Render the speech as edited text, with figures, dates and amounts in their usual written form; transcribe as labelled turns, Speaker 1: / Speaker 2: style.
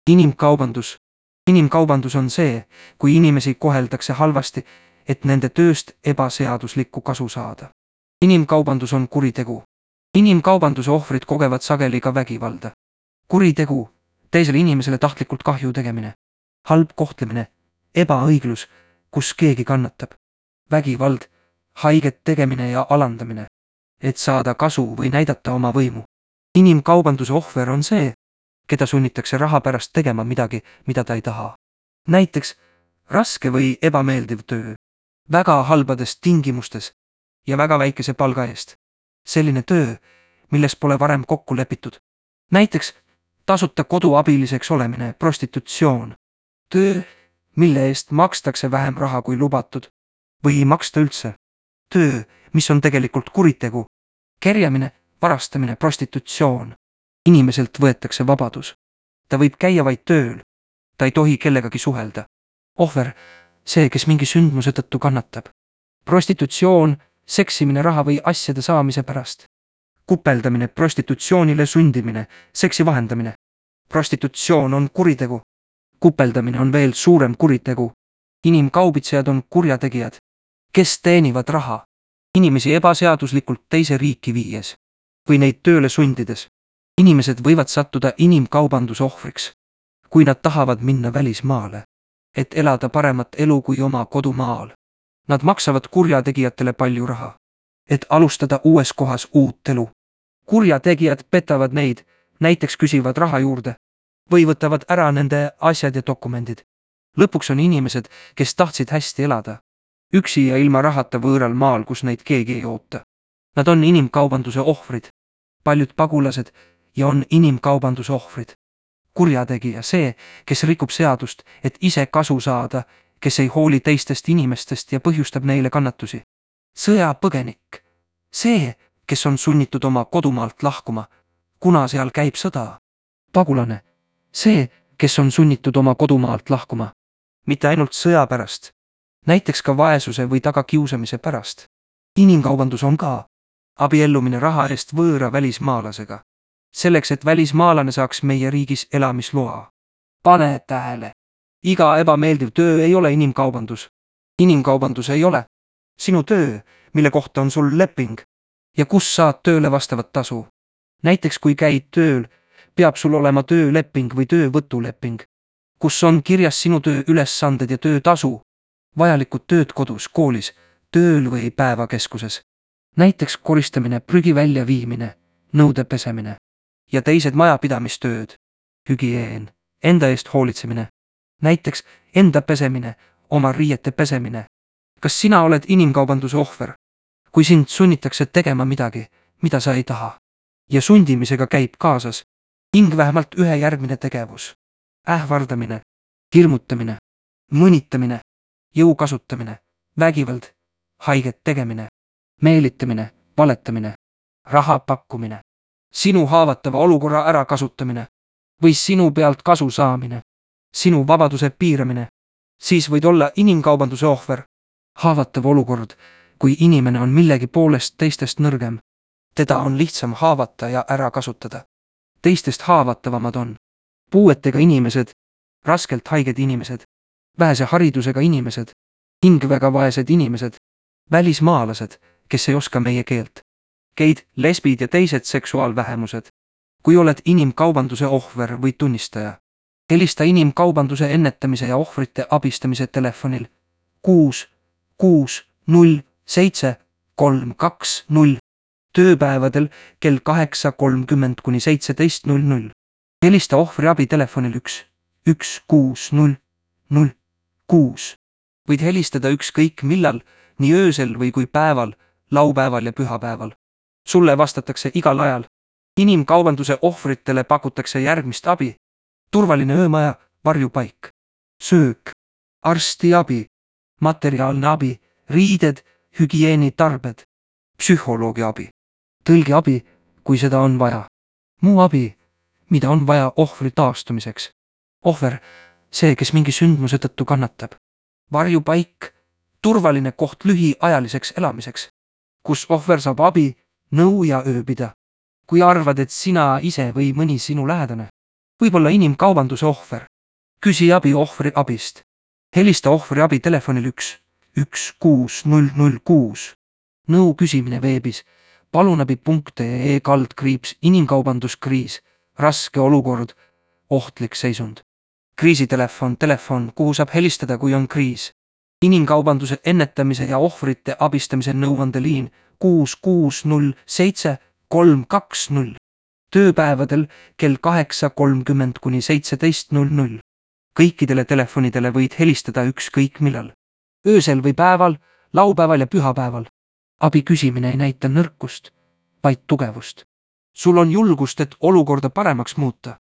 Speaker 1: Inimkaubandus. Inimkaubandus on see, kui inimesi koheldakse halvasti, et nende tööst ebaseaduslikku kasu saada. Inimkaubandus on kuritegu. Inimkaubanduse ohvrid kogevad sageli ka vägivalda. Kuritegu, teisele inimesele tahtlikult kahju tegemine, halb kohtlemine, ebaõiglus, kus keegi kannatab, vägivald, haiget tegemine ja alandamine, et saada kasu või näidata oma võimu. Inimkaubanduse ohver on see, keda sunnitakse raha pärast tegema midagi, mida ta ei taha. Näiteks raske või ebameeldiv töö, väga halbades tingimustes ja väga väikese palga eest. Selline töö, milles pole varem kokku lepitud. Näiteks tasuta koduabiliseks olemine, prostitutsioon, töö, mille eest makstakse vähem raha kui lubatud või ei maksta üldse. Töö, mis on tegelikult kuritegu, kerjamine, varastamine, prostitutsioon. Inimeselt võetakse vabadus. Ta võib käia vaid tööl. Ta ei tohi kellegagi suhelda. Ohver, see, kes mingi sündmuse tõttu kannatab. Prostitutsioon, seksimine raha või asjade saamise pärast. Kupeldamine, prostitutsioonile sundimine, seksi vahendamine. Prostitutsioon on kuritegu. Kupeldamine on veel suurem kuritegu. Inimkaubitsejad on kurjategijad, kes teenivad raha inimesi ebaseaduslikult teise riiki viies või neid tööle sundides. Inimesed võivad sattuda inimkaubanduse ohvriks, kui nad tahavad minna välismaale, et elada paremat elu kui oma kodumaal. Nad maksavad kurjategijatele palju raha, et alustada uues kohas uut elu. Kurjategijad petavad neid, näiteks küsivad raha juurde või võtavad ära nende asjad ja dokumendid. Lõpuks on inimesed, kes tahtsid hästi elada, üksi ja ilma rahata võõral maal, kus neid keegi ei oota. Nad on inimkaubanduse ohvrid, paljud pagulased ja on inimkaubanduse ohvrid. Kurjategija see, kes rikub seadust, et ise kasu saada, kes ei hooli teistest inimestest ja põhjustab neile kannatusi. Sõjapõgenik see, kes on sunnitud oma kodumaalt lahkuma, kuna seal käib sõda. Pagulane see, kes on sunnitud oma kodumaalt lahkuma, mitte ainult sõja pärast, näiteks ka vaesuse või tagakiusamise pärast. Inimkaubandus on ka abiellumine raha eest võõra välismaalasega, selleks, et välismaalane saaks meie riigis elamisloa. Pane tähele, iga ebameeldiv töö ei ole inimkaubandus. Inimkaubandus ei ole sinu töö, mille kohta on sul leping ja kus saad tööle vastavat tasu. Näiteks kui käid tööl, peab sul olema tööleping või töövõtuleping, kus on kirjas sinu töö ülesanded ja töötasu, vajalikud tööd kodus, koolis, tööl või päevakeskuses. Näiteks koristamine, prügi väljaviimine, nõude pesemine ja teised majapidamistööd, hügieen, enda eest hoolitsemine, näiteks enda pesemine, oma riiete pesemine. Kas sina oled inimkaubanduse ohver, kui sind sunnitakse tegema midagi, mida sa ei taha? Ja sundimisega käib kaasas vähemalt ühe järgmine tegevus: ähvardamine, hirmutamine, mõnitamine, jõu kasutamine, vägivald, haiget tegemine, meelitamine, valetamine, raha pakkumine, sinu haavatava olukorra ärakasutamine või sinu pealt kasu saamine, sinu vabaduse piiramine. Siis võid olla inimkaubanduse ohver. Haavatav olukord, kui inimene on millegi poolest teistest nõrgem. Teda on lihtsam haavata ja ära kasutada. Teistest haavatavamad on puuetega inimesed, raskelt haiged inimesed, vähese haridusega inimesed, hingväga vaesed inimesed, välismaalased, kes ei oska meie keelt, geid, lesbid ja teised seksuaalvähemused. Kui oled inimkaubanduse ohver või tunnistaja, helista inimkaubanduse ennetamise ja ohvrite abistamise telefonil 6607320 tööpäevadel kell 8:30 kuni 17:00. Helista ohvriabi telefonil 1160006. Võid helistada ükskõik millal, nii öösel või kui päeval, laupäeval ja pühapäeval. Sulle vastatakse igal ajal. Inimkaubanduse ohvritele pakutakse järgmist abi: turvaline öömaja, varjupaik, söök, arstiabi, materiaalne abi, riided, hügieenitarbed, psühholoogi abi, tõlgiabi, kui seda on vaja, muu abi, mida on vaja ohvri taastumiseks. Ohver, see, kes mingi sündmuse tõttu kannatab. Varjupaik, turvaline koht lühiajaliseks elamiseks, kus ohver saab abi, nõu ja ööbida. Kui arvad, et sina ise või mõni sinu lähedane Võib-olla inimkaubanduse ohver. Küsi abi ohvri abist. Helista ohvri abi telefonil 16006. Nõu küsimine veebis palunabi.ee/inimkaubanduskriis, raske olukord, ohtlik seisund. Kriisitelefon, kuhu saab helistada, kui on kriis. Inimkaubanduse ennetamise ja ohvrite abistamise nõuandeliin 6607-320. Tööpäevadel kell 8:30 kuni 17:00. Kõikidele telefonidele võid helistada ükskõik millal. Öösel või päeval, laupäeval ja pühapäeval. Abi küsimine ei näita nõrkust, vaid tugevust. Sul on julgust, et olukorda paremaks muuta.